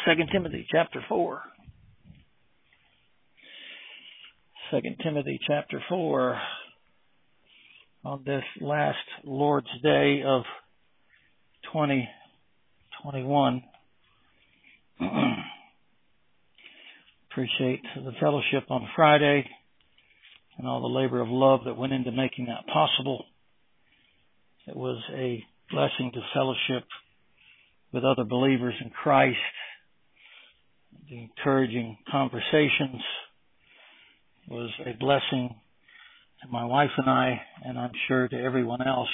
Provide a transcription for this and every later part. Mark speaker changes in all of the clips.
Speaker 1: 2 Timothy chapter 4. 2 Timothy chapter 4 on this last Lord's Day of 2021. Appreciate the fellowship on Friday and all the labor of love that went into making that possible. It was a blessing to fellowship with other believers in Christ. The encouraging conversations was a blessing to my wife and I, and I'm sure to everyone else.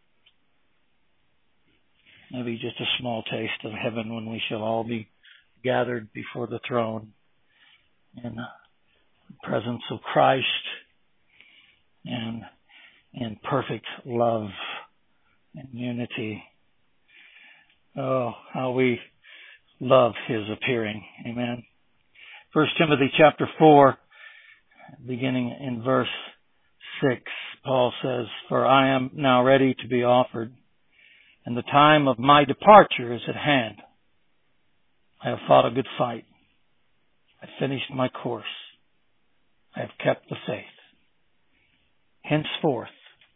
Speaker 1: Maybe just a small taste of heaven when we shall all be gathered before the throne in the presence of Christ and in perfect love and unity. Oh, how we love His appearing. Amen. 1 Timothy chapter 4, beginning in verse 6, Paul says, "For I am now ready to be offered, and the time of my departure is at hand. I have fought a good fight. I finished my course. I have kept the faith. Henceforth,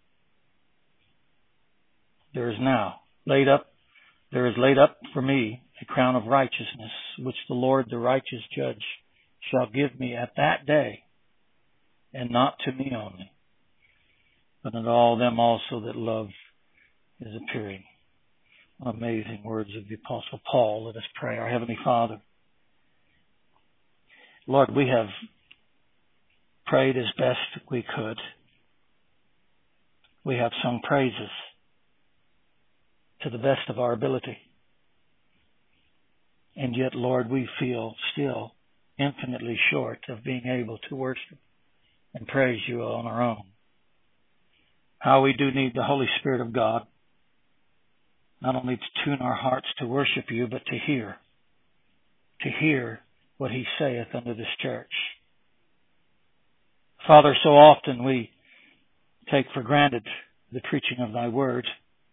Speaker 1: there is laid up for me a crown of righteousness, which the Lord, the righteous judge, shall give me at that day, and not to me only, but unto all them also that love His appearing." Amazing words of the Apostle Paul. Let us pray. Our Heavenly Father, Lord, we have prayed as best we could. We have sung praises to the best of our ability. And yet, Lord, we feel still infinitely short of being able to worship and praise You on our own. How we do need the Holy Spirit of God, not only to tune our hearts to worship You, but to hear what He saith unto this church. Father, so often we take for granted the preaching of Thy word,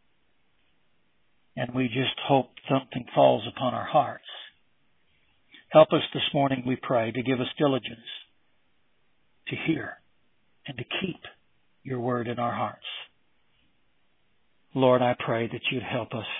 Speaker 1: and we just hope something falls upon our hearts. Help us this morning, we pray, to give us diligence to hear and to keep Your word in our hearts. Lord, I pray that You'd help us.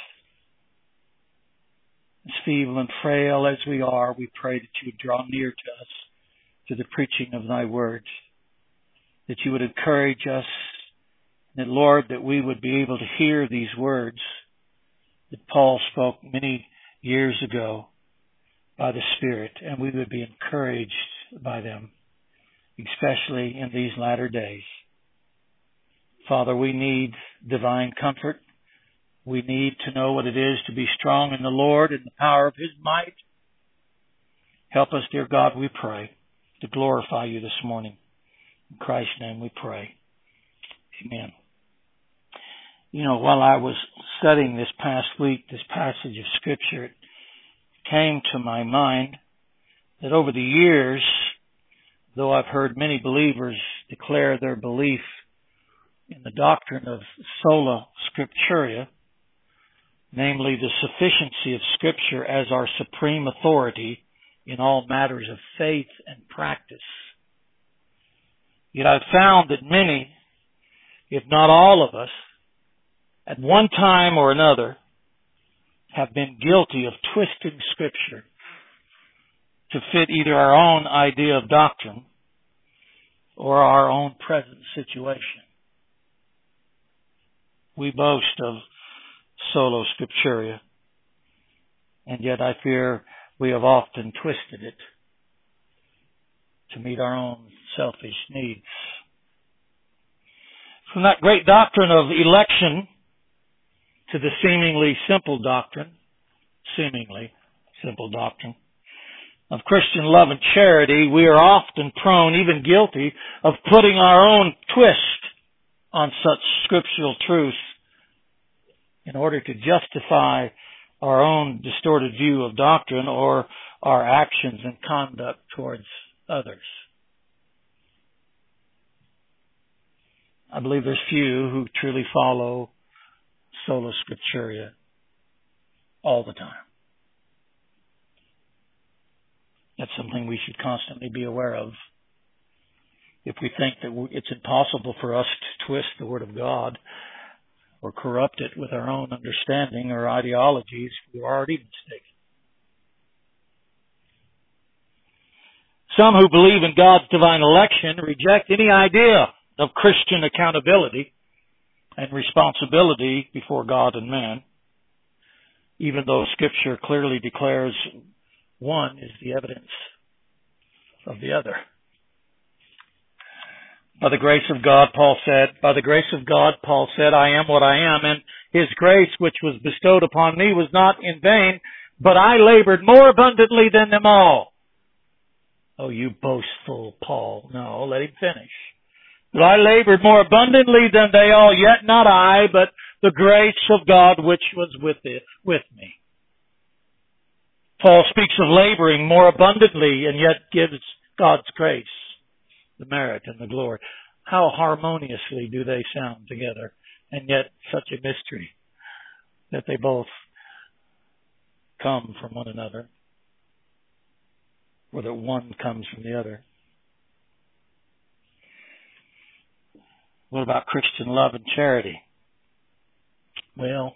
Speaker 1: As feeble and frail as we are, we pray that You'd draw near to us to the preaching of Thy words, that You would encourage us, that, Lord, that we would be able to hear these words that Paul spoke many years ago by the Spirit, and we would be encouraged by them, especially in these latter days. Father, we need divine comfort. We need to know what it is to be strong in the Lord and the power of His might. Help us, dear God, we pray, to glorify You this morning. In Christ's name we pray. Amen. You know, while I was studying this past week, this passage of Scripture, it came to my mind that over the years, though I've heard many believers declare their belief in the doctrine of sola scriptura, namely the sufficiency of Scripture as our supreme authority in all matters of faith and practice, yet I've found that many, if not all of us, at one time or another, have been guilty of twisting Scripture to fit either our own idea of doctrine or our own present situation. We boast of sola scriptura, and yet I fear we have often twisted it to meet our own selfish needs. From that great doctrine of election to the seemingly simple doctrine of Christian love and charity, we are often prone, even guilty, of putting our own twist on such scriptural truth in order to justify our own distorted view of doctrine or our actions and conduct towards others. I believe there's few who truly follow sola scriptura all the time. That's something we should constantly be aware of. If we think that it's impossible for us to twist the Word of God or corrupt it with our own understanding or ideologies, we're already mistaken. Some who believe in God's divine election reject any idea of Christian accountability and responsibility before God and man, even though Scripture clearly declares one is the evidence of the other. By the grace of God, Paul said, I am what I am, and His grace which was bestowed upon me was not in vain, but I labored more abundantly than them all. Oh, you boastful Paul. No, let him finish. But I labored more abundantly than they all, yet not I, but the grace of God which was with me. Paul speaks of laboring more abundantly and yet gives God's grace the merit and the glory. How harmoniously do they sound together, and yet such a mystery that they both come from one another, or that one comes from the other. What about Christian love and charity? Well,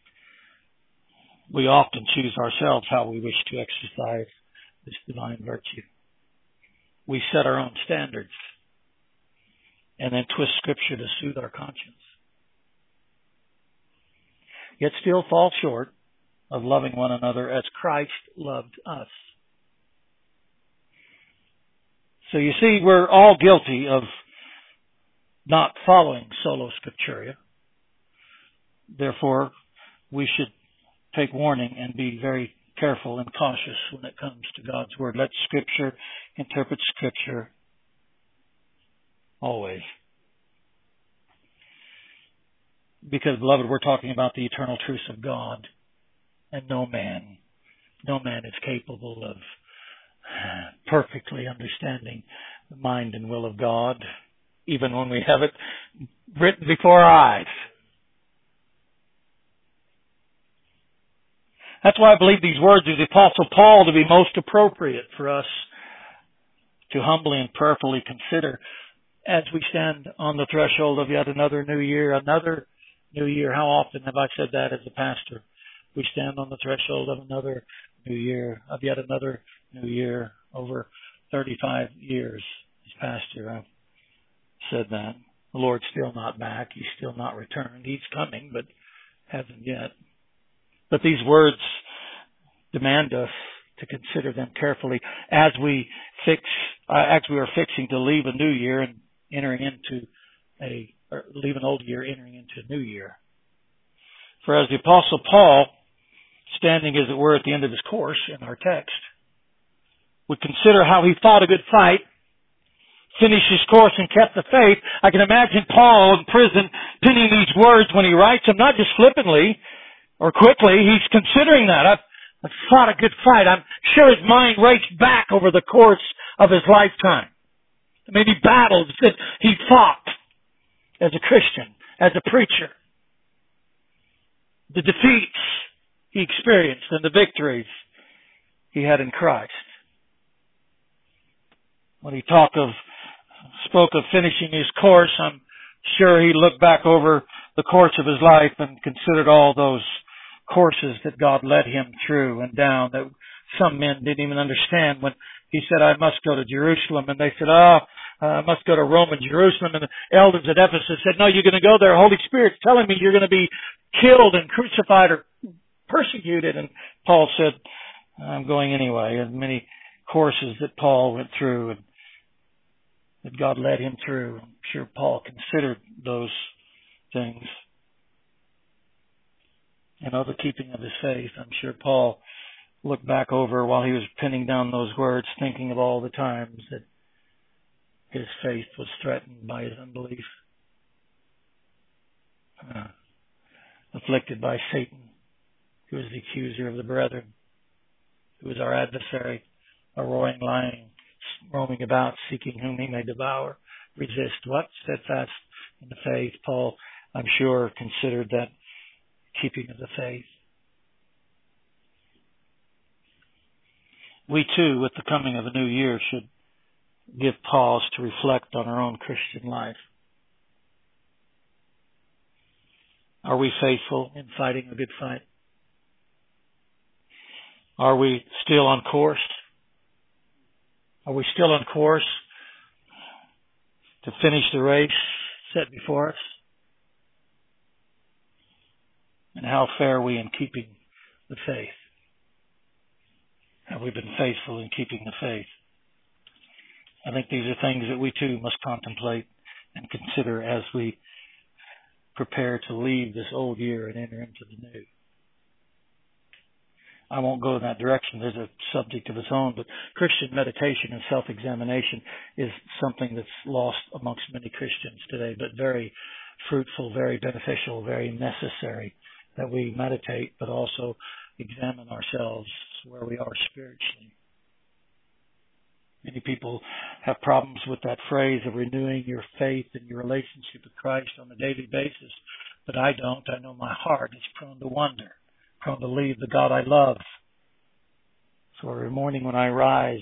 Speaker 1: we often choose ourselves how we wish to exercise this divine virtue. We set our own standards and then twist Scripture to soothe our conscience, yet still fall short of loving one another as Christ loved us. So you see, we're all guilty of not following sola scriptura. Therefore, we should take warning and be very careful and cautious when it comes to God's Word. Let Scripture interpret Scripture always. Because, beloved, we're talking about the eternal truths of God, and no man is capable of perfectly understanding the mind and will of God, even when we have it written before our eyes. That's why I believe these words of the Apostle Paul to be most appropriate for us to humbly and prayerfully consider as we stand on the threshold of yet another new year. Another new year. How often have I said that as a pastor? We stand on the threshold of another new year, of yet another new year. Over 35 years as pastor, I've said that. The Lord's still not back. He's still not returned. He's coming, but hasn't yet. But these words demand us to consider them carefully as we are fixing to leave a new year and leave an old year, entering into a new year. For as the Apostle Paul, standing as it were at the end of his course in our text, would consider how he fought a good fight, finished his course and kept the faith, I can imagine Paul in prison penning these words when he writes them, not just flippantly or quickly. He's considering that. I've fought a good fight. I'm sure his mind raced back over the course of his lifetime. The many battles that he fought as a Christian, as a preacher. The defeats he experienced and the victories he had in Christ. When he spoke of finishing his course, I'm sure he looked back over the course of his life and considered all those courses that God led him through and down that some men didn't even understand. When he said, I must go to Jerusalem, and they said, I must go to Rome and Jerusalem, and the elders at Ephesus said, no, you're going to go there. Holy Spirit's telling me you're going to be killed and crucified or persecuted. And Paul said, I'm going anyway. And many courses that Paul went through and that God led him through. I'm sure Paul considered those things. And of the keeping of his faith, I'm sure Paul looked back over while he was penning down those words, thinking of all the times that his faith was threatened by his unbelief. Afflicted by Satan, who is the accuser of the brethren, who is our adversary, a roaring lion, roaming about, seeking whom he may devour. Resist what? Steadfast in the faith. Paul, I'm sure, considered that keeping of the faith. we too, with the coming of a new year, should give pause to reflect on our own Christian life. Are we faithful in fighting a good fight? Are we still on course? Are we still on course to finish the race set before us? And how fare we in keeping the faith? Have we been faithful in keeping the faith? I think these are things that we too must contemplate and consider as we prepare to leave this old year and enter into the new. I won't go in that direction. There's a subject of its own, but Christian meditation and self-examination is something that's lost amongst many Christians today, but very fruitful, very beneficial, very necessary that we meditate, but also examine ourselves where we are spiritually. Many people have problems with that phrase of renewing your faith and your relationship with Christ on a daily basis, but I don't. I know my heart is prone to wander, prone to leave the God I love. So every morning when I rise,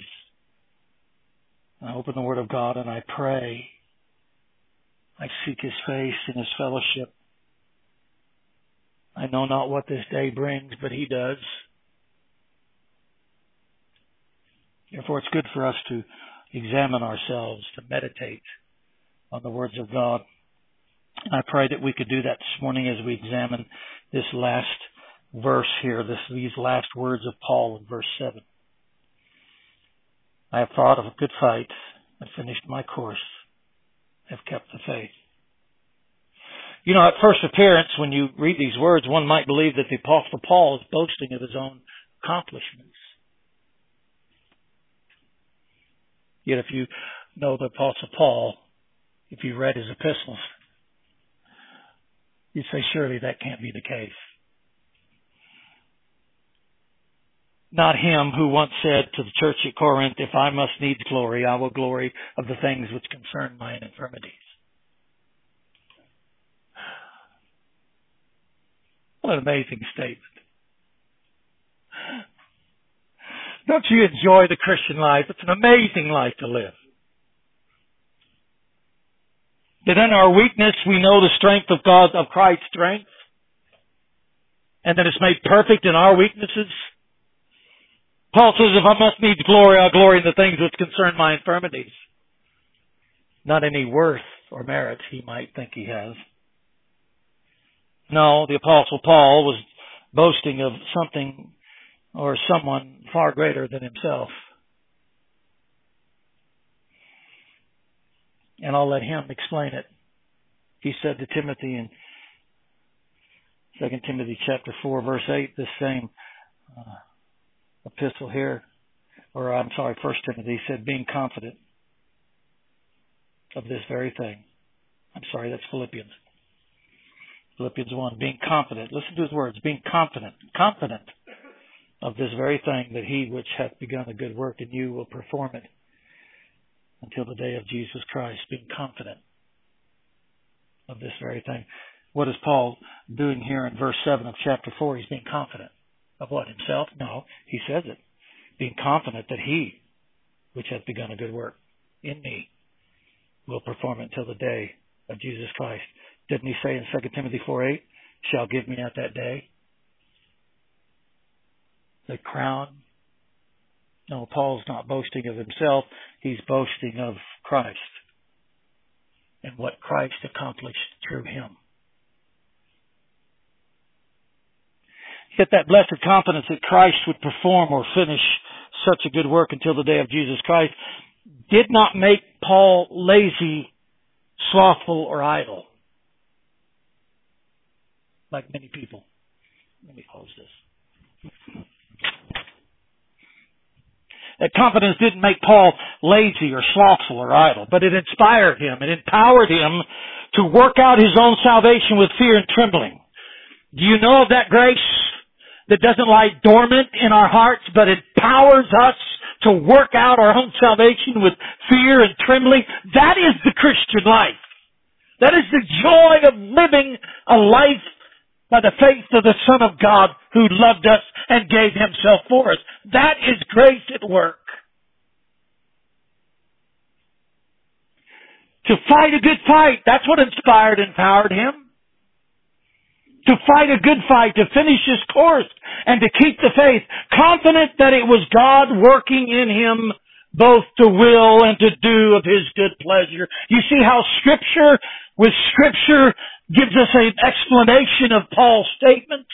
Speaker 1: I open the Word of God and I pray. I seek His face and His fellowship. I know not what this day brings, but He does. Therefore, it's good for us to examine ourselves, to meditate on the words of God. And I pray that we could do that this morning as we examine this last verse here, these last words of Paul in verse 7. I have fought a good fight, I've finished my course, have kept the faith. You know, at first appearance, when you read these words, one might believe that the Apostle Paul is boasting of his own accomplishments. Yet if you know the Apostle Paul, if you read his epistles, you'd say, surely that can't be the case. Not him who once said to the church at Corinth, if I must needs glory, I will glory of the things which concern mine infirmities. What an amazing statement. Don't you enjoy the Christian life? It's an amazing life to live. That in our weakness we know the strength of God, of Christ's strength, and that it's made perfect in our weaknesses. Paul says, if I must needs glory, I'll glory in the things which concern my infirmities. Not any worth or merit he might think he has. No, the Apostle Paul was boasting of something or someone far greater than himself. And I'll let him explain it. He said to Timothy in 2 Timothy chapter 4, verse 8, this same epistle here, 1 Timothy, he said, being confident of this very thing. That's Philippians. Philippians 1, being confident. Listen to his words, being confident of this very thing, that he which hath begun a good work in you will perform it until the day of Jesus Christ. Being confident of this very thing. What is Paul doing here in verse 7 of chapter 4? He's being confident. Of what? Himself? No, he says it. Being confident that he which hath begun a good work in me will perform it until the day of Jesus Christ. Didn't he say in 2 Timothy 4:8, shall give me at that day the crown? No, Paul's not boasting of himself. He's boasting of Christ and what Christ accomplished through him. Get that blessed confidence that Christ would perform or finish such a good work until the day of Jesus Christ did not make Paul lazy, slothful, or idle. Like many people. Let me close this. That confidence didn't make Paul lazy or slothful or idle, but it inspired him. It empowered him to work out his own salvation with fear and trembling. Do you know of that grace that doesn't lie dormant in our hearts, but empowers us to work out our own salvation with fear and trembling? That is the Christian life. That is the joy of living a life by the faith of the Son of God who loved us and gave Himself for us. That is grace at work. To fight a good fight, that's what inspired and empowered him. To fight a good fight, to finish his course, and to keep the faith, confident that it was God working in him both to will and to do of His good pleasure. You see how Scripture, with Scripture, gives us an explanation of Paul's statement?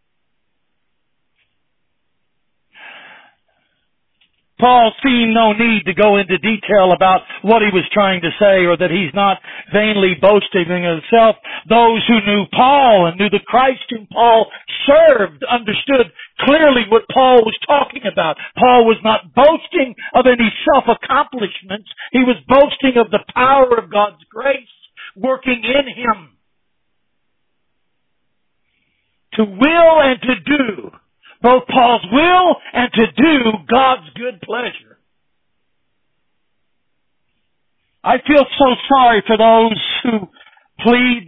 Speaker 1: Paul seemed no need to go into detail about what he was trying to say, or that he's not vainly boasting in himself. Those who knew Paul and knew the Christ whom Paul served understood clearly what Paul was talking about. Paul was not boasting of any self-accomplishments. He was boasting of the power of God's grace working in him to will and to do. Both Paul's will and to do God's good pleasure. I feel so sorry for those who plead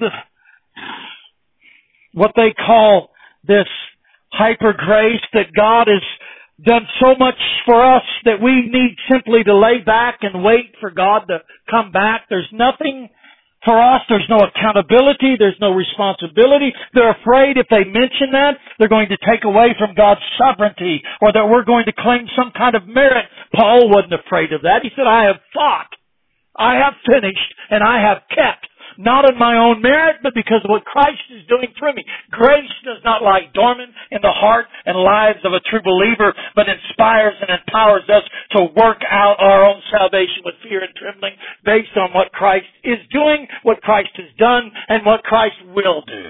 Speaker 1: what they call this hyper grace, that God has done so much for us that we need simply to lay back and wait for God to come back. There's nothing for us. There's no accountability. There's no responsibility. They're afraid if they mention that, they're going to take away from God's sovereignty, or that we're going to claim some kind of merit. Paul wasn't afraid of that. He said, I have fought, I have finished, and I have kept. Not in my own merit, but because of what Christ is doing through me. Grace does not lie dormant in the heart and lives of a true believer, but inspires and empowers us to work out our own salvation with fear and trembling based on what Christ is doing, what Christ has done, and what Christ will do.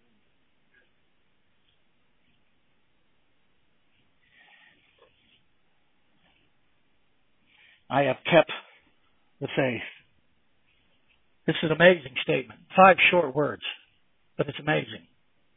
Speaker 1: I have kept the faith. This is an amazing statement. 5 short words, but it's amazing.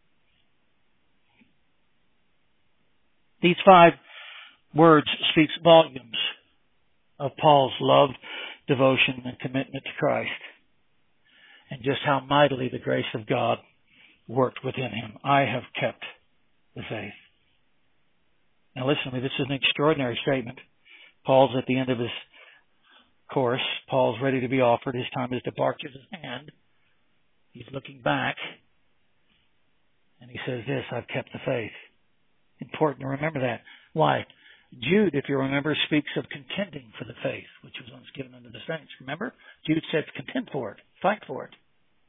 Speaker 1: These 5 words speaks volumes of Paul's love, devotion, and commitment to Christ, and just how mightily the grace of God worked within him. I have kept the faith. Now listen to me, this is an extraordinary statement. Paul's at the end of his course. Paul's ready to be offered. His time is departure is at hand. He's looking back, and he says this, I've kept the faith. Important to remember that. Why? Jude, if you remember, speaks of contending for the faith, which was once given unto the saints. Remember? Jude said contend for it. Fight for it.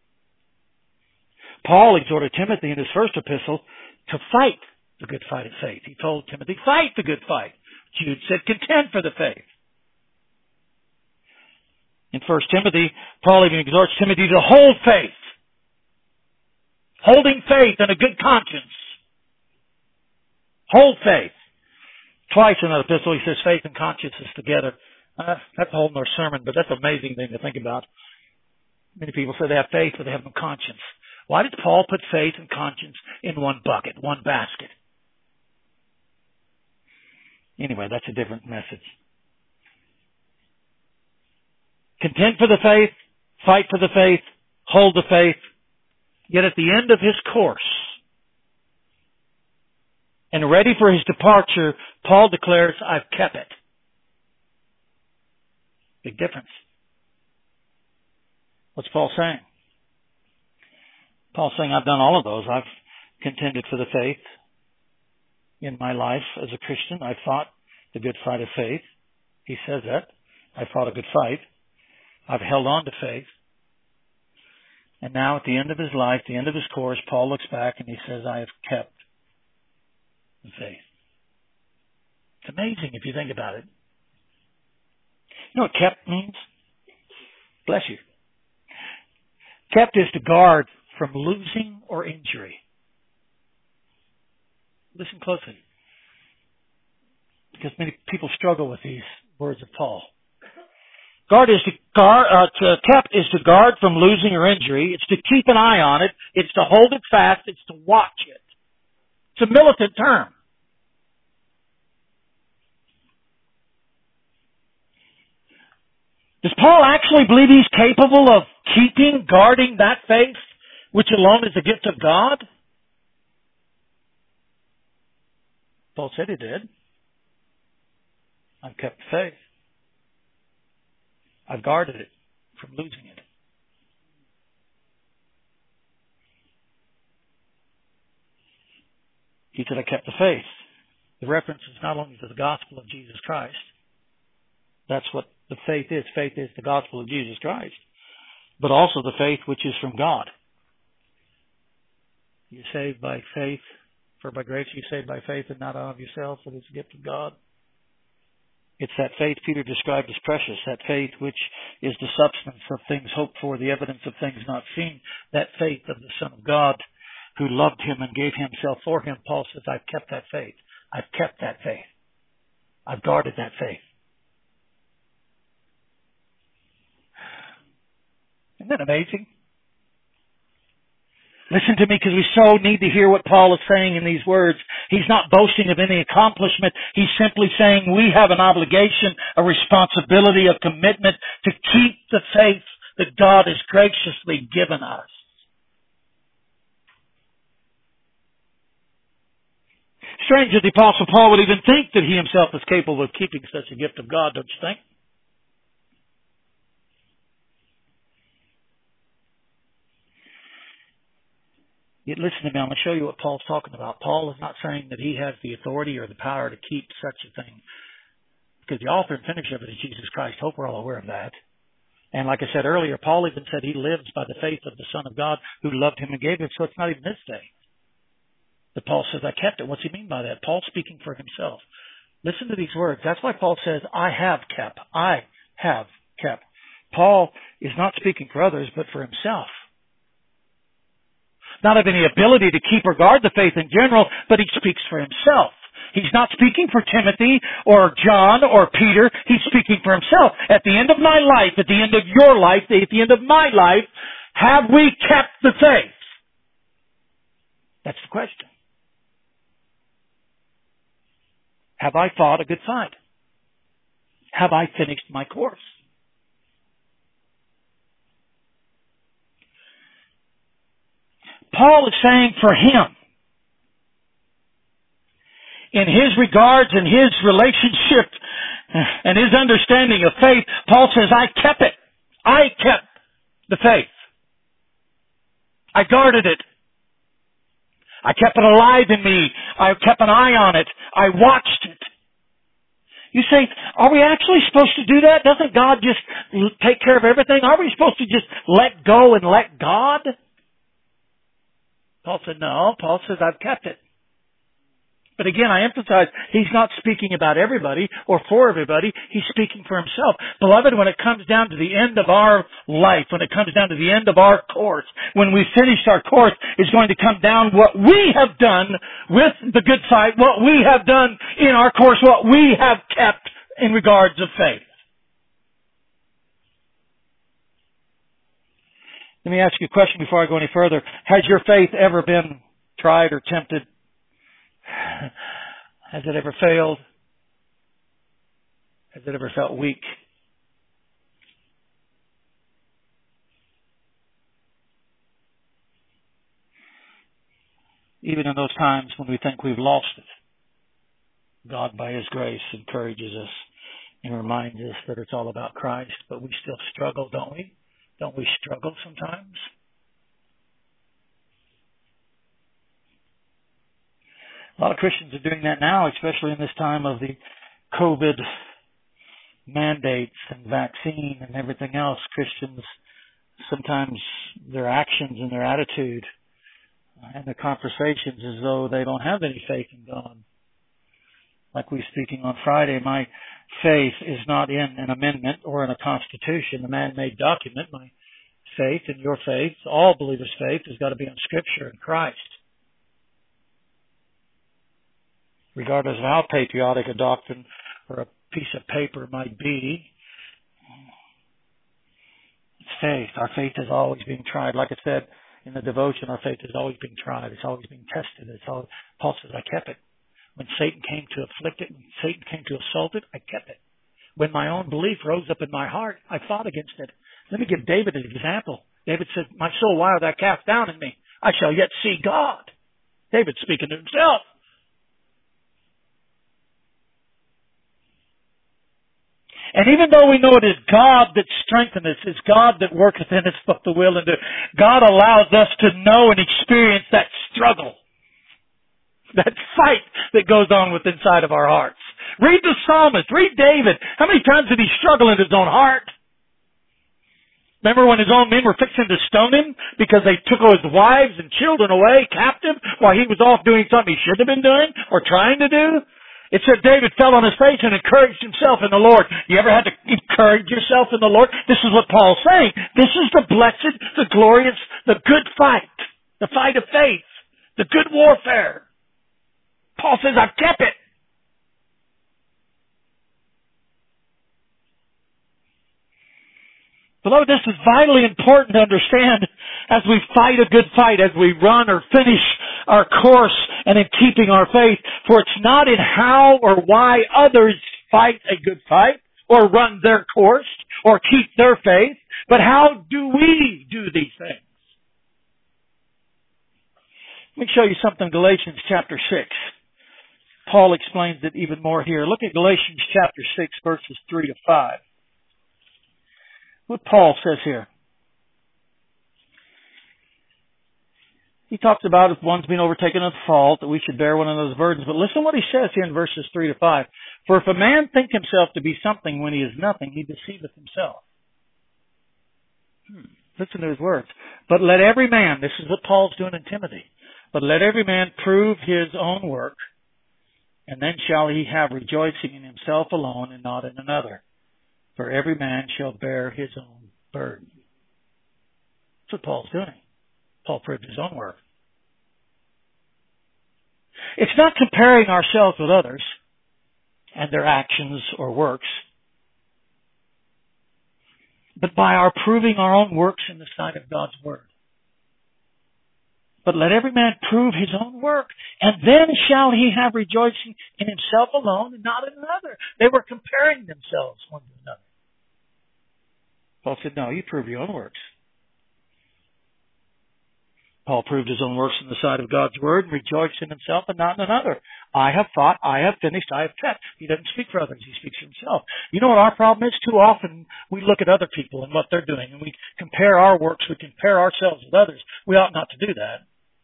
Speaker 1: Paul exhorted Timothy in his first epistle to fight the good fight of faith. He told Timothy, fight the good fight. Jude said contend for the faith. In 1 Timothy, Paul even exhorts Timothy to hold faith. Holding faith and a good conscience. Hold faith. Twice in that epistle he says faith and conscience is together. That's a whole other sermon, but that's an amazing thing to think about. Many people say they have faith, but they have no conscience. Why did Paul put faith and conscience in one bucket, one basket? Anyway, that's a different message. Contend for the faith, fight for the faith, hold the faith. Yet at the end of his course, and ready for his departure, Paul declares, I've kept it. Big difference. What's Paul saying? Paul's saying, I've done all of those. I've contended for the faith in my life as a Christian. I fought the good fight of faith. He says that. I fought a good fight. I've held on to faith. And now at the end of his life, the end of his course, Paul looks back and he says, I have kept the faith. It's amazing if you think about it. You know what kept means? Bless you. Kept is to guard from losing or injury. Listen closely, because many people struggle with these words of Paul. Kept is to guard from losing or injury. It's to keep an eye on it. It's to hold it fast. It's to watch it. It's a militant term. Does Paul actually believe he's capable of guarding that faith, which alone is the gift of God? Paul said he did. I've kept the faith. I've guarded it from losing it. He said, I kept the faith. The reference is not only to the gospel of Jesus Christ. That's what the faith is. Faith is the gospel of Jesus Christ. But also the faith which is from God. You're saved by faith. For by grace you're saved by faith and not out of yourselves, for it's a gift of God. It's that faith Peter described as precious, that faith which is the substance of things hoped for, the evidence of things not seen, that faith of the Son of God who loved him and gave himself for him. Paul says, I've kept that faith. I've kept that faith. I've guarded that faith. Isn't that amazing? Listen to me, because we so need to hear what Paul is saying in these words. He's not boasting of any accomplishment. He's simply saying we have an obligation, a responsibility, a commitment to keep the faith that God has graciously given us. Strange that the Apostle Paul would even think that he himself is capable of keeping such a gift of God, don't you think? Yet listen to me, I'm going to show you what Paul's talking about. Paul is not saying that he has the authority or the power to keep such a thing. Because the author and finisher of it is Jesus Christ. Hope we're all aware of that. And like I said earlier, Paul even said he lives by the faith of the Son of God who loved him and gave him. So it's not even this day. But Paul says, I kept it. What's he mean by that? Paul's speaking for himself. Listen to these words. That's why Paul says, I have kept. I have kept. Paul is not speaking for others, but for himself. Not of any ability to keep or guard the faith in general, but he speaks for himself. He's not speaking for Timothy or John or Peter. He's speaking for himself. At the end of my life, at the end of your life, at the end of my life, have we kept the faith? That's the question. Have I fought a good fight? Have I finished my course? Paul is saying for him, in his regards and his relationship and his understanding of faith, Paul says, I kept it. I kept the faith. I guarded it. I kept it alive in me. I kept an eye on it. I watched it. You say, are we actually supposed to do that? Doesn't God just take care of everything? Are we supposed to just let go and let God? Paul said, no. Paul says, I've kept it. But again, I emphasize, he's not speaking about everybody or for everybody. He's speaking for himself. Beloved, when it comes down to the end of our life, when it comes down to the end of our course, when we finish our course, it's going to come down what we have done with the good fight, what we have done in our course, what we have kept in regards of faith. Let me ask you a question before I go any further. Has your faith ever been tried or tempted? Has it ever failed? Has it ever felt weak? Even in those times when we think we've lost it, God, by His grace, encourages us and reminds us that it's all about Christ. But we still struggle, don't we? Don't we struggle sometimes? A lot of Christians are doing that now, especially in this time of the COVID mandates and vaccine and everything else. Christians, sometimes their actions and their attitude and their conversations as though they don't have any faith in God. Like we were speaking on Friday, my faith is not in an amendment or in a constitution, a man-made document. My faith and your faith, all believers' faith, has got to be on Scripture and Christ. Regardless of how patriotic a doctrine or a piece of paper might be, it's faith. Our faith is always being tried. Like I said in the devotion, our faith is always being tried. It's always being tested. Paul says, I kept it. When Satan came to afflict it, when Satan came to assault it, I kept it. When my own belief rose up in my heart, I fought against it. Let me give David an example. David said, my soul, why art thou cast down in me? I shall yet see God. David speaking to himself. And even though we know it is God that strengthens us, it's God that worketh in us both the will and do, God allows us to know and experience that struggle, that fight that goes on with inside of our hearts. Read the psalmist, read David. How many times did he struggle in his own heart? Remember when his own men were fixing to stone him because they took his wives and children away captive while he was off doing something he shouldn't have been doing or trying to do? It said David fell on his face and encouraged himself in the Lord. You ever had to encourage yourself in the Lord? This is what Paul's saying. This is the blessed, the glorious, the good fight. The fight of faith. The good warfare. Paul says, I've kept it. Beloved, this is vitally important to understand as we fight a good fight, as we run or finish our course and in keeping our faith. For it's not in how or why others fight a good fight or run their course or keep their faith, but how do we do these things? Let me show you something, Galatians chapter 6. Paul explains it even more here. Look at Galatians chapter 6, verses 3 to 5. What Paul says here. He talks about if one's been overtaken of fault, that we should bear one another's burdens. But listen what he says here in verses 3 to 5. For if a man think himself to be something when he is nothing, he deceiveth himself. Listen to his words. But let every man, this is what Paul's doing in Timothy, but let every man prove his own work, and then shall he have rejoicing in himself alone and not in another. For every man shall bear his own burden. That's what Paul's doing. Paul proved his own work. It's not comparing ourselves with others and their actions or works, but by our proving our own works in the sight of God's Word. But let every man prove his own work, and then shall he have rejoicing in himself alone and not in another. They were comparing themselves one to another. Paul said, no, you prove your own works. Paul proved his own works in the sight of God's Word and rejoiced in himself and not in another. I have fought, I have finished, I have kept. He doesn't speak for others, he speaks for himself. You know what our problem is? Too often we look at other people and what they're doing, and we compare our works, we compare ourselves with others. We ought not to do that.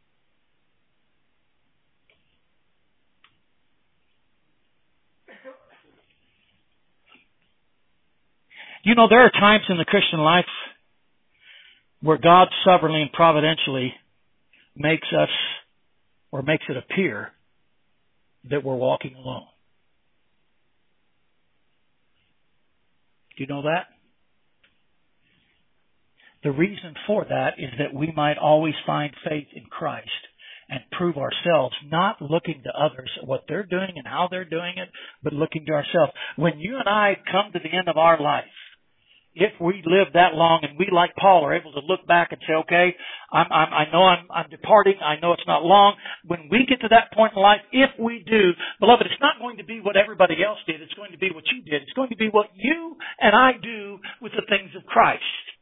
Speaker 1: You know, there are times in the Christian life where God sovereignly and providentially makes us, or makes it appear, that we're walking alone. Do you know that? The reason for that is that we might always find faith in Christ and prove ourselves, not looking to others, what they're doing and how they're doing it, but looking to ourselves. When you and I come to the end of our life, if we live that long and we, like Paul, are able to look back and say, okay, I know I'm departing. I know it's not long. When we get to that point in life, if we do, beloved, it's not going to be what everybody else did. It's going to be what you did. It's going to be what you and I do with the things of Christ.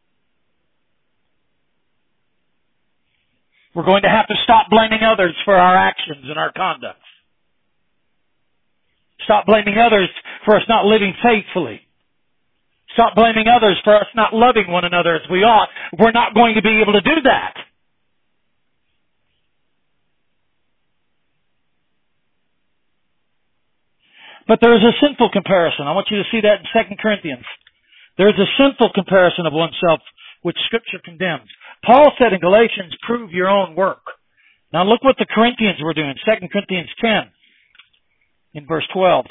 Speaker 1: We're going to have to stop blaming others for our actions and our conduct. Stop blaming others for us not living faithfully. Stop blaming others for us not loving one another as we ought. We're not going to be able to do that. But there is a sinful comparison. I want you to see that in 2 Corinthians. There is a sinful comparison of oneself which Scripture condemns. Paul said in Galatians, prove your own work. Now look what the Corinthians were doing. 2 Corinthians 10 in verse 12.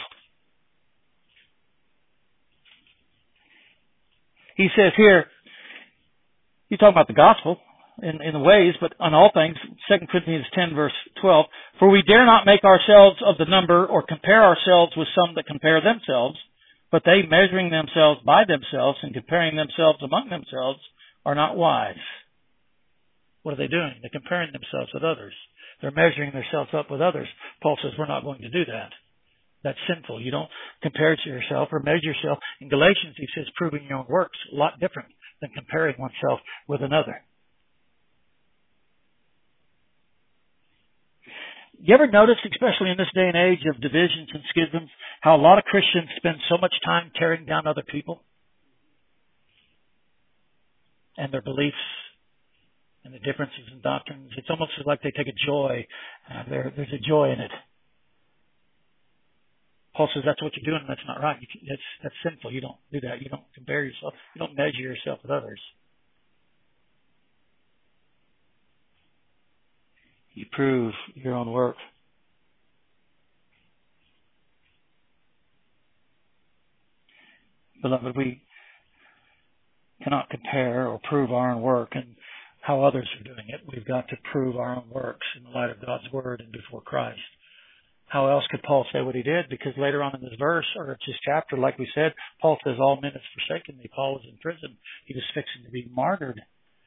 Speaker 1: He says here, you talk about the gospel in the ways, but on all things, 2 Corinthians 10 verse 12, for we dare not make ourselves of the number or compare ourselves with some that compare themselves, but they measuring themselves by themselves and comparing themselves among themselves are not wise. What are they doing? They're comparing themselves with others. They're measuring themselves up with others. Paul says we're not going to do that. That's sinful. You don't compare to yourself or measure yourself. In Galatians, he says proving your own works, a lot different than comparing oneself with another. You ever notice, especially in this day and age of divisions and schisms, how a lot of Christians spend so much time tearing down other people and their beliefs and the differences in doctrines? It's almost like they take a joy. There's a joy in it. Paul says that's what you're doing, and that's not right. That's sinful. You don't do that. You don't compare yourself. You don't measure yourself with others. You prove your own work. Beloved, we cannot compare or prove our own work and how others are doing it. We've got to prove our own works in the light of God's Word and before Christ. How else could Paul say what he did? Because later on in this verse, or this chapter, like we said, Paul says, all men have forsaken me. Paul was in prison. He was fixing to be martyred.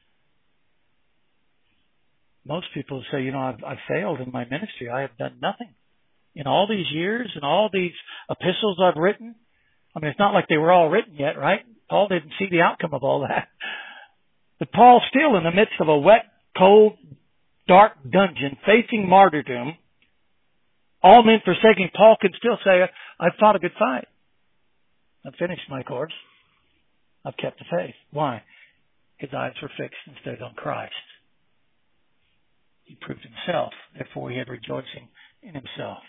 Speaker 1: Most people say, I've failed in my ministry. I have done nothing. In all these years and all these epistles I've written, it's not like they were all written yet, right? Paul didn't see the outcome of all that. But Paul's still in the midst of a wet, cold, dark dungeon facing martyrdom. All men forsaking, Paul can still say, I've fought a good fight. I've finished my course. I've kept the faith. Why? His eyes were fixed instead on Christ. He proved himself. Therefore, he had rejoicing in himself.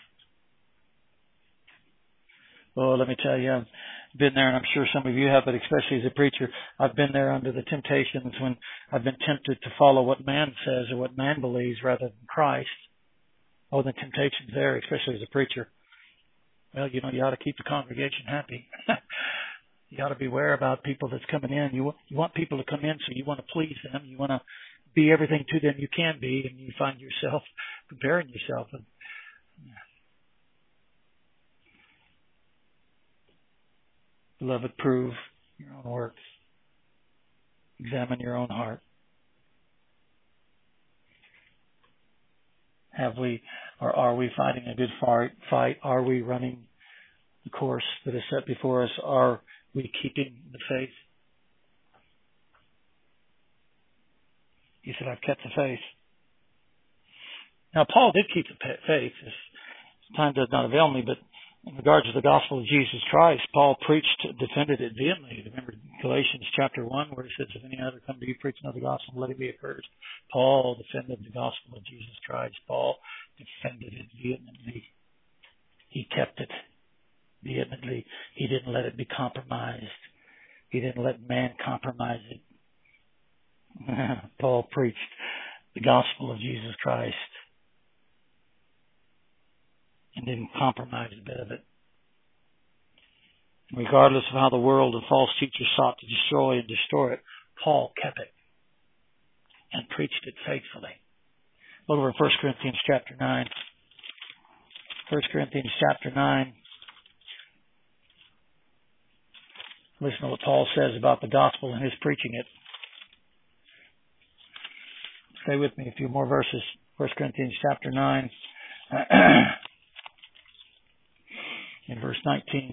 Speaker 1: Well, let me tell you, I've been there, and I'm sure some of you have, but especially as a preacher, I've been there under the temptations when I've been tempted to follow what man says or what man believes rather than Christ. Oh, the temptation's there, especially as a preacher. Well, you ought to keep the congregation happy. You ought to beware about people that's coming in. You want people to come in, so you want to please them. You want to be everything to them you can be, and you find yourself comparing yourself. Beloved, prove your own works. Examine your own heart. Are we fighting a good fight? Are we running the course that is set before us? Are we keeping the faith? He said, I've kept the faith. Now, Paul did keep the faith. Time does not avail me, but in regards to the gospel of Jesus Christ, Paul defended it vehemently. Remember Galatians chapter 1, where he says, if any other come to you preach another gospel, let it be accursed. Paul defended the gospel of Jesus Christ. Paul defended it vehemently. He kept it vehemently. He didn't let it be compromised. He didn't let man compromise it. Paul preached the gospel of Jesus Christ and didn't compromise a bit of it. Regardless of how the world and false teachers sought to destroy and distort it, Paul kept it and preached it faithfully. Look over 1 Corinthians chapter 9. 1 Corinthians chapter 9. Listen to what Paul says about the gospel and his preaching it. Stay with me a few more verses. 1 Corinthians chapter 9. In verse 19.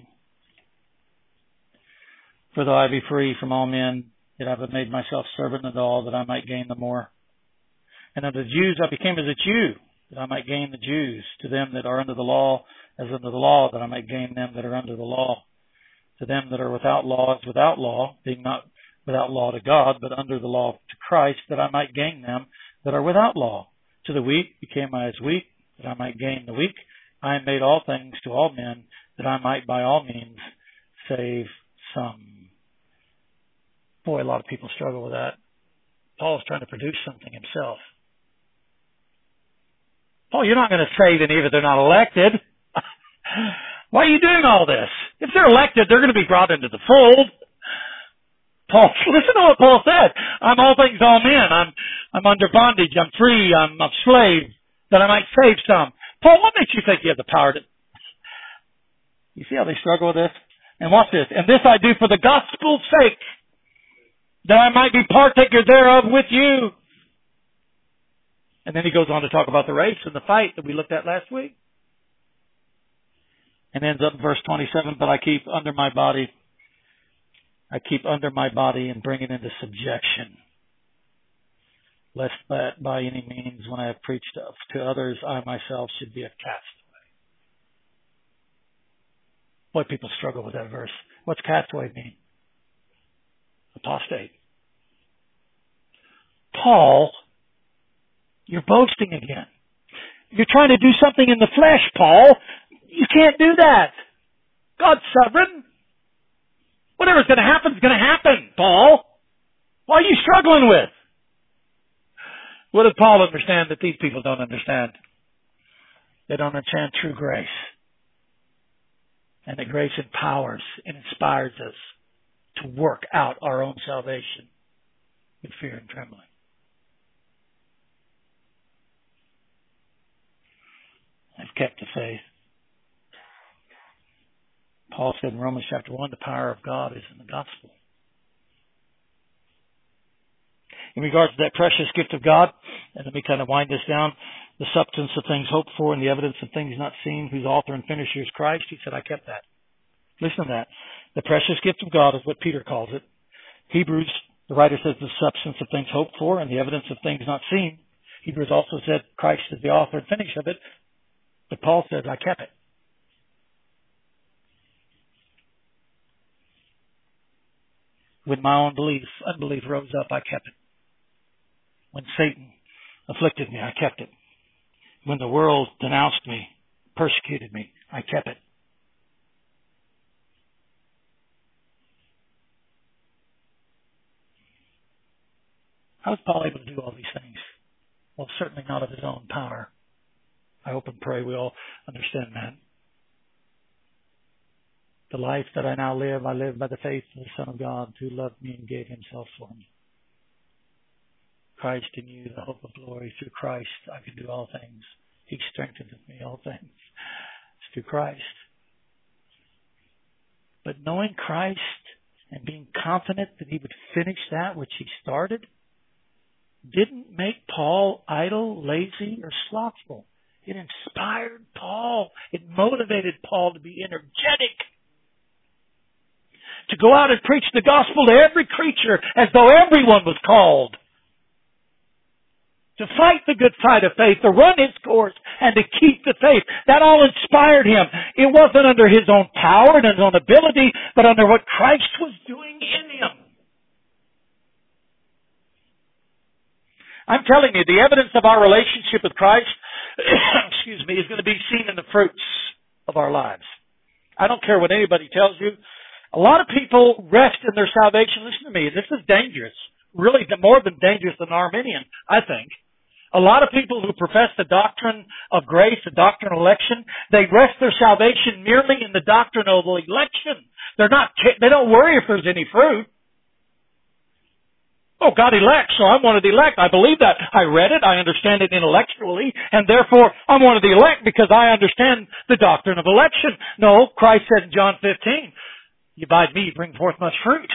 Speaker 1: For though I be free from all men, yet I have made myself servant unto all, that I might gain the more. And unto the Jews I became as a Jew, that I might gain the Jews. To them that are under the law, as under the law, that I might gain them that are under the law. To them that are without law, as without law, being not without law to God, but under the law to Christ, that I might gain them that are without law. To the weak became I as weak, that I might gain the weak. I am made all things to all men, that I might by all means save some. Boy, a lot of people struggle with that. Paul's trying to produce something himself. Paul, you're not going to save any if they're not elected. Why are you doing all this? If they're elected, they're going to be brought into the fold. Paul, listen to what Paul said. I'm all things to all men. I'm under bondage. I'm free. I'm a slave, that I might save some. Paul, what makes you think you have the power to... You see how they struggle with this? And watch this. And this I do for the gospel's sake, that I might be partaker thereof with you. And then he goes on to talk about the race and the fight that we looked at last week. And ends up in verse 27, but I keep under my body and bring it into subjection, lest that by any means, when I have preached to others, I myself should be a castaway. Boy, people struggle with that verse. What's castaway mean? Apostate. Paul, you're boasting again. You're trying to do something in the flesh, Paul. You can't do that. God's sovereign. Whatever's going to happen is going to happen, Paul. What are you struggling with? What does Paul understand that these people don't understand? They don't understand true grace. And that grace empowers and inspires us to work out our own salvation with fear and trembling. I've kept the faith. Paul said in Romans chapter 1, the power of God is in the gospel. In regards to that precious gift of God, and let me kind of wind this down, the substance of things hoped for and the evidence of things not seen, whose author and finisher is Christ, he said, I kept that. Listen to that. The precious gift of God is what Peter calls it. Hebrews, the writer says the substance of things hoped for and the evidence of things not seen. Hebrews also said Christ is the author and finisher of it. But Paul says, I kept it. When my own unbelief rose up, I kept it. When Satan afflicted me, I kept it. When the world denounced me, persecuted me, I kept it. How was Paul able to do all these things? Well, certainly not of his own power. I hope and pray we all understand that. The life that I now live, I live by the faith of the Son of God who loved me and gave himself for me. Christ in you, the hope of glory. Through Christ, I can do all things. He strengtheneth me all things. It's through Christ. But knowing Christ and being confident that he would finish that which he started didn't make Paul idle, lazy, or slothful. It inspired Paul. It motivated Paul to be energetic. To go out and preach the gospel to every creature as though everyone was called. To fight the good fight of faith, to run his course, and to keep the faith. That all inspired him. It wasn't under his own power and his own ability, but under what Christ was doing in him. I'm telling you, the evidence of our relationship with Christ, is going to be seen in the fruits of our lives. I don't care what anybody tells you. A lot of people rest in their salvation. Listen to me, this is dangerous. Really more than dangerous than Arminian, I think. A lot of people who profess the doctrine of grace, the doctrine of election, they rest their salvation merely in the doctrine of election. They don't worry if there's any fruit. Oh, God elects, so I'm one of the elect. I believe that. I read it. I understand it intellectually, and therefore I'm one of the elect because I understand the doctrine of election. No, Christ said in John 15, you abide me, you bring forth much fruit.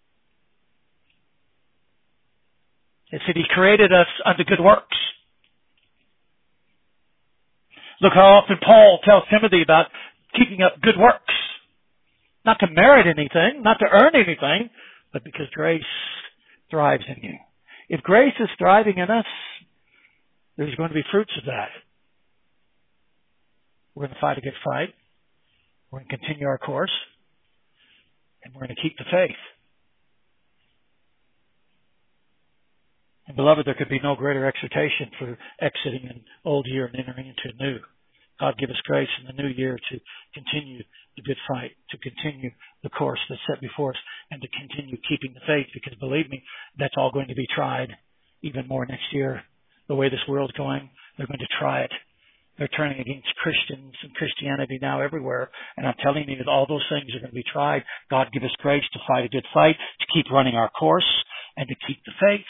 Speaker 1: It said he created us unto good works. Look how often Paul tells Timothy about keeping up good works. Not to merit anything, not to earn anything, but because grace thrives in you. If grace is thriving in us, there's going to be fruits of that. We're going to fight a good fight. We're going to continue our course. And we're going to keep the faith. And beloved, there could be no greater exhortation for exiting an old year and entering into a new. God give us grace in the new year to continue the good fight, to continue the course that's set before us, and to continue keeping the faith, because believe me, that's all going to be tried even more next year. The way this world's going, they're going to try it. They're turning against Christians and Christianity now everywhere. And I'm telling you that all those things are going to be tried. God give us grace to fight a good fight, to keep running our course, and to keep the faith.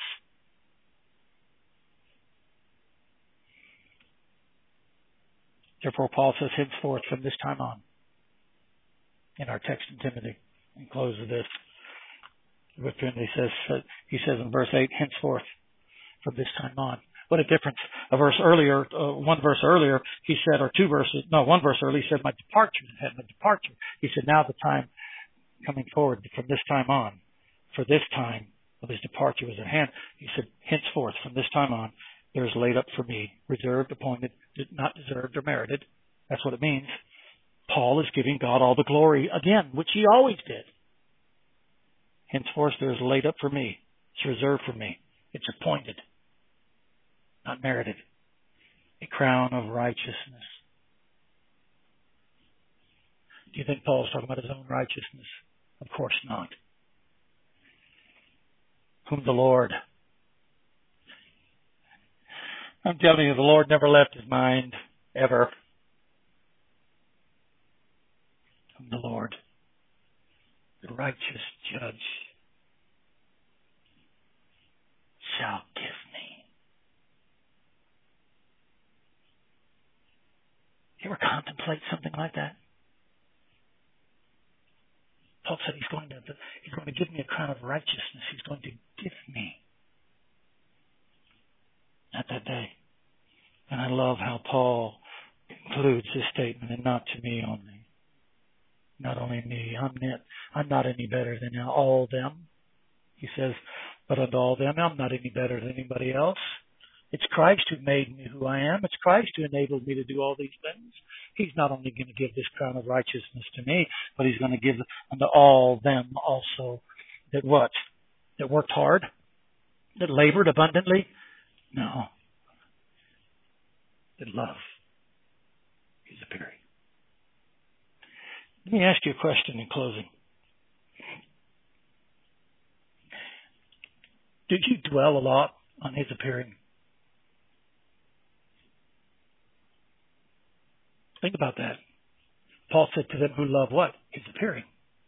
Speaker 1: Therefore, Paul says, henceforth, from this time on, in our text in Timothy, and close with this. With Timothy he says in verse 8, henceforth, from this time on. What a difference. One verse earlier, he said, one verse earlier, he said, my departure. He said, now the time coming forward from this time on, for this time of his departure was at hand. He said, henceforth, from this time on, there is laid up for me, reserved, appointed, not deserved or merited. That's what it means. Paul is giving God all the glory again, which he always did. Henceforth, there is laid up for me. It's reserved for me. It's appointed, not merited. A crown of righteousness. Do you think Paul's talking about his own righteousness? Of course not. Whom the Lord. I'm telling you, the Lord never left his mind, ever. Whom the Lord, the righteous judge, shall give me. You ever contemplate something like that? Paul said he's going to give me a crown of righteousness. He's going to give me at that day. And I love how Paul concludes his statement, and not to me only. Not only me. I'm not any better than all them. He says, but unto all them, I'm not any better than anybody else. It's Christ who made me who I am. It's Christ who enabled me to do all these things. He's not only going to give this crown of righteousness to me, but he's going to give unto all them also that what? That worked hard? That labored abundantly? No. That love is appearing. Let me ask you a question in closing. Did you dwell a lot on his appearing? Think about that. Paul said to them who love what? His appearing.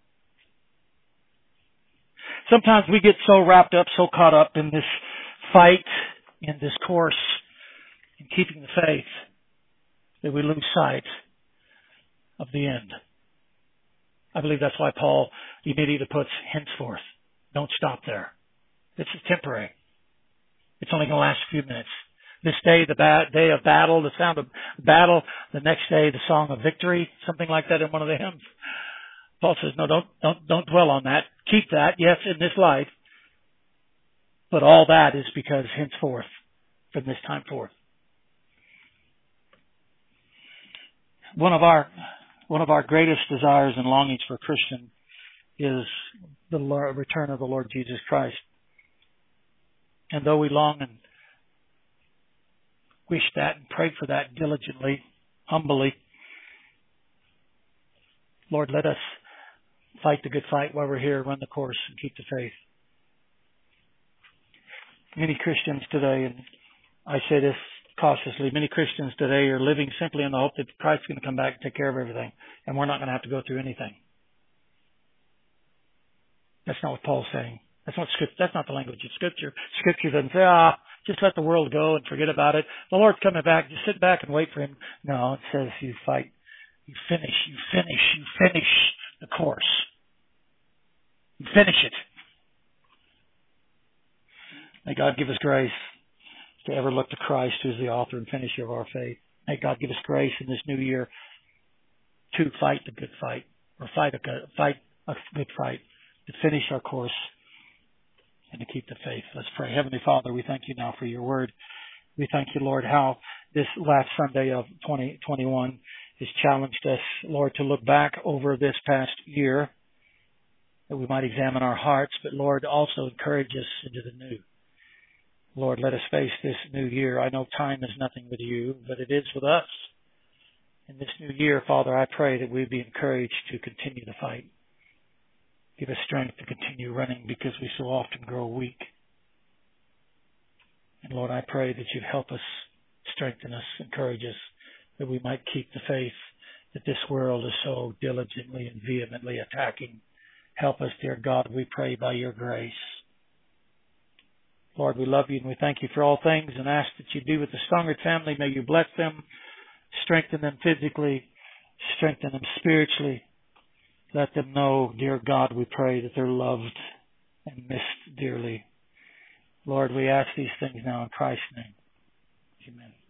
Speaker 1: Sometimes we get so wrapped up, so caught up in this fight, in this course, in keeping the faith, that we lose sight of the end. I believe that's why Paul immediately puts henceforth. Don't stop there. This is temporary. It's only going to last a few minutes. This day, the day of battle, the sound of battle. The next day, the song of victory, something like that in one of the hymns. Paul says, no, don't dwell on that. Keep that, yes, in this life. But all that is because henceforth, from this time forth. One of our greatest desires and longings for a Christian is the return of the Lord Jesus Christ. And though we long and wish that and pray for that diligently, humbly, Lord, let us fight the good fight while we're here, run the course, and keep the faith. Many Christians today, and I say this cautiously, many Christians today are living simply in the hope that Christ's going to come back and take care of everything, and we're not going to have to go through anything. That's not what Paul's saying. That's not the language of Scripture. Scripture doesn't say, just let the world go and forget about it. The Lord's coming back. Just sit back and wait for him. No, it says you fight. You finish the course. You finish it. May God give us grace to ever look to Christ, who is the author and finisher of our faith. May God give us grace in this new year to fight the good fight, or fight a good fight, to finish our course and to keep the faith. Let's pray. Heavenly Father, we thank you now for your word. We thank you, Lord, how this last Sunday of 2021 has challenged us, Lord, to look back over this past year, that we might examine our hearts, but Lord, also encourage us into the new. Lord, let us face this new year. I know time is nothing with you, but it is with us. In this new year, Father, I pray that we be encouraged to continue the fight. Give us strength to continue running because we so often grow weak. And Lord, I pray that you'd help us, strengthen us, encourage us, that we might keep the faith that this world is so diligently and vehemently attacking. Help us, dear God, we pray by your grace. Lord, we love you and we thank you for all things and ask that you be with the Stongard family. May you bless them, strengthen them physically, strengthen them spiritually. Let them know, dear God, we pray that they're loved and missed dearly. Lord, we ask these things now in Christ's name. Amen.